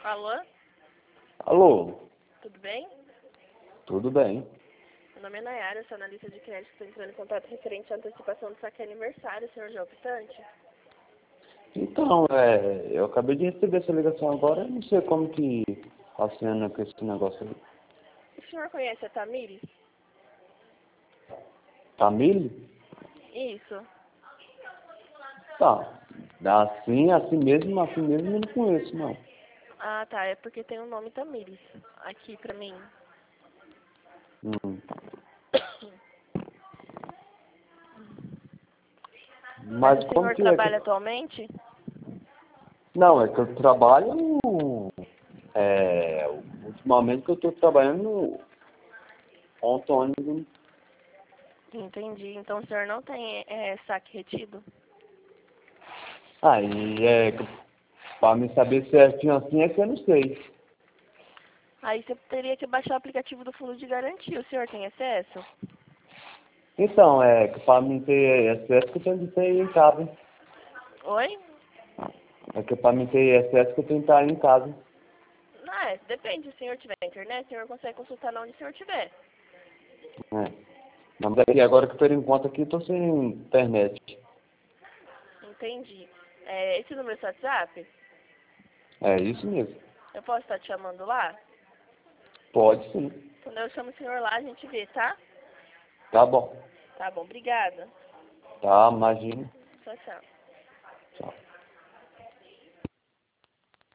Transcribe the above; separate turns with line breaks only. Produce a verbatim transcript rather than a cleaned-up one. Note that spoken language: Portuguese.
Alô?
Alô,
Tudo bem?
tudo bem?
Meu nome é Nayara, sou analista de crédito, estou entrando em contato referente à antecipação do saque aniversário, senhor João Pitante.
Então, é, eu acabei de receber essa ligação agora, eu não sei como que tá sendo com esse negócio ali.
O senhor conhece a Tamires?
Tamile?
Isso.
Tá, assim, assim mesmo, assim mesmo eu não conheço, não.
Ah, tá, é porque tem o nome Tamires aqui pra mim.
Hum.
Mas
Mas
o
como
senhor
que é que...
trabalha atualmente?
Não, é que eu trabalho, é, ultimamente que eu tô trabalhando no autônomo.
Entendi. Então o senhor não tem é, saque retido?
Aí, é, pra me saber certinho assim é que eu não sei.
Aí você teria que baixar o aplicativo do Fundo de Garantia. O senhor tem acesso?
Então, é que para mim ter acesso que eu tenho que ter em casa.
Oi?
É que para mim ter acesso que eu tenho que estar em casa.
Não, é, depende. Se o senhor tiver internet, o senhor consegue consultar na onde o senhor tiver.
É. Mas aqui, agora que eu tenho em conta aqui, eu tô sem internet.
Entendi. É, esse número é seu WhatsApp?
É isso mesmo.
Eu posso estar te chamando lá?
Pode sim.
Quando eu chamo o senhor lá, a gente vê, tá?
Tá bom.
Tá bom, obrigada.
Tá, imagina.
Tchau, tchau.
Tchau.